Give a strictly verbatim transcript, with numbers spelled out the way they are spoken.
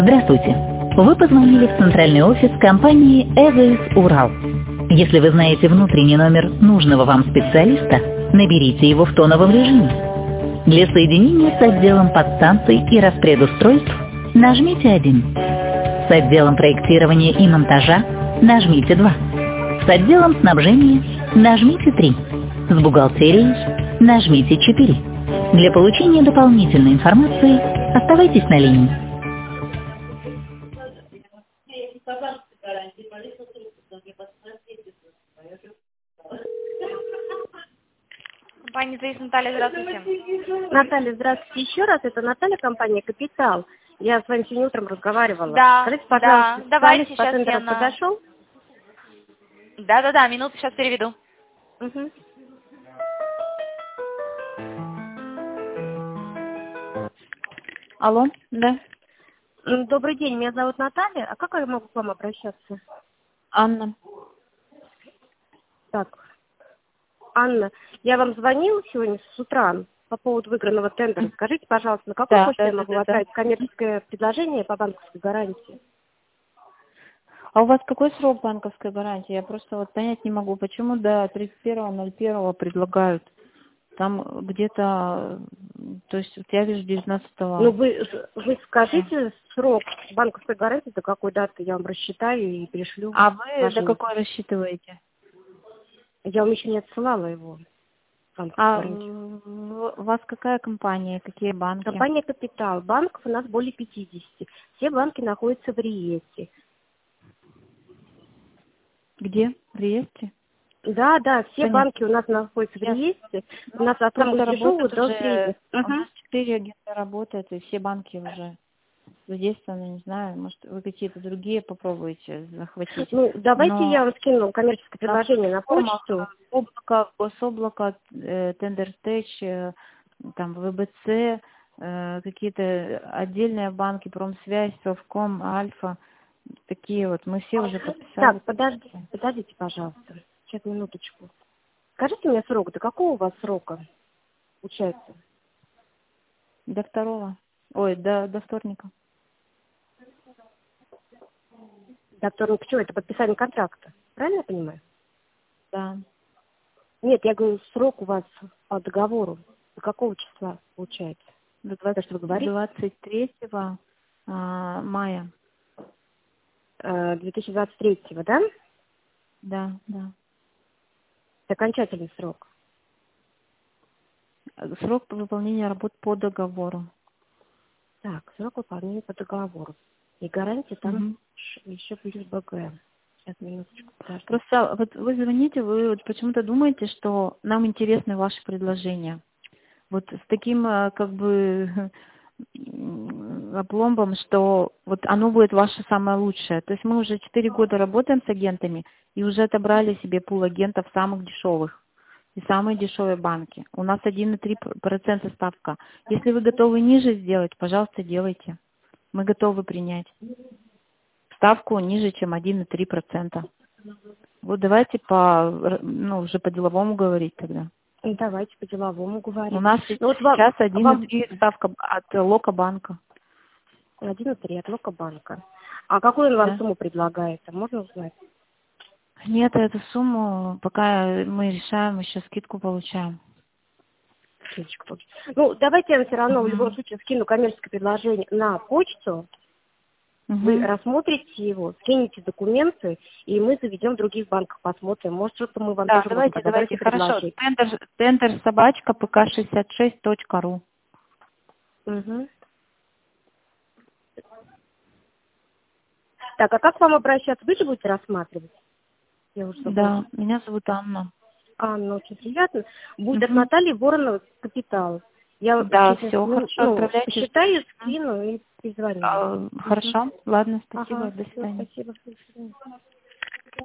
Здравствуйте. Вы позвонили в центральный офис компании «Эвис Урал». Если вы знаете внутренний номер нужного вам специалиста, наберите его в тоновом режиме. Для соединения с отделом подстанций и распредустройств нажмите один. С отделом проектирования и монтажа нажмите два. С отделом снабжения нажмите три. С бухгалтерией нажмите четыре. Для получения дополнительной информации оставайтесь на линии. Компания «Завис», Наталья, здравствуйте. Наталья, здравствуйте еще раз. Это Наталья, компания «Капитал». Я с вами сегодня утром разговаривала. Да, Скажите, пожалуйста, да, давайте по сейчас тендеру я на... подошел? Да-да-да, минуту, сейчас переведу. Угу. Алло, да. М, Добрый день, меня зовут Наталья. А как я могу к вам обращаться? Анна. Так, Анна, я вам звонила сегодня с утра по поводу выигранного тендера. Скажите, пожалуйста, на какой Да, почту да, я да, могу да, да. отправить коммерческое предложение по банковской гарантии? А у вас какой срок банковской гарантии? Я просто вот понять не могу, почему до тридцать первого ноль первого предлагают. Там где-то, то есть вот я вижу девятнадцатого. Ну, вы, вы скажите срок банковской гарантии, до какой даты я вам рассчитаю и пришлю. А вы ваши- до какой рассчитываете? Я вам еще не отсылала его. банковскую А гарантию. в- у вас какая компания, какие банки? Компания «Капитал». Банков у нас более пятидесяти. Все банки находятся в реестре. Где? В реестре? Да, да, все Понятно. банки у нас находятся в Я- реестре. У нас от Просто самых дешевых работают до уже, средних. у Мгм. нас четыре агента работают, и все банки уже задействованы, не знаю, может, вы какие-то другие попробуете захватить. Ну, давайте Но я вам скину коммерческое на предложение на платформах, почту. э, облако, гособлако, э, Тендертэч, э, там ВБЦ, э, какие-то отдельные банки, Промсвязь, Совком, Альфа, такие вот, мы все уже подписали. Так, подождите, подождите, пожалуйста. Сейчас, минуточку. Скажите мне срок, до какого у вас срока получается? До второго, ой, до, до вторника. До вторника чего? Это подписание контракта. Правильно я понимаю? Да. Нет, я говорю, срок у вас по договору. До какого числа получается? До То, что вы говорите? двадцать третьего а, мая. Э, две тысячи двадцать третьего, да? Да, да. Это окончательный срок. Срок выполнения работ по договору. Так, срок выполнения по договору. И гарантия там Мгм. ш- еще плюс БГ. Сейчас, минуточку, подожди. Просто вот вы звоните, вы вот почему-то думаете, что нам интересны ваши предложения. Вот с таким э, как бы м, опломбом, что вот оно будет ваше самое лучшее. То есть мы уже четыре года работаем с агентами и уже отобрали себе пул агентов самых дешевых и самые дешевые банки. У нас один и три процента ставка. Если вы готовы ниже сделать, пожалуйста, делайте. Мы готовы принять ставку ниже, чем один и три процента. Вот давайте по, ну, уже по-деловому говорить тогда. Ну, давайте по-деловому говорить. У нас Ну, вот вам, сейчас один вам и три ставка от Лока-банка. один и три от Лока-банка. А какую он вам Да. сумму предлагает? А можно узнать? Нет, эту сумму, пока мы решаем, еще скидку получаем. Скидочку получить. Ну, давайте я вам все равно в Мгм. любом случае скину коммерческое предложение на почту. Вы Мгм. рассмотрите его, скинете документы, и мы заведем в других банках, посмотрим. Может, что-то мы вам Да, тоже можем давайте, подобрать давайте, и хорошо. предложить. Тендер, тендер собачка пк шестьдесят шесть точка ру. Мгм. Так, а как к вам обращаться? Вы же будете рассматривать? Я уже забыла. Да, меня зовут Анна. А, ну, очень приятно. Будет от Мгм. Натальи Вороновой «Капитал». Я Да, через, все, ну, хорошо, ну, отправляйте. посчитаю, скину и перезвоню. А, Хорошо, ладно, спасибо, Ага, до все, свидания. спасибо. До свидания.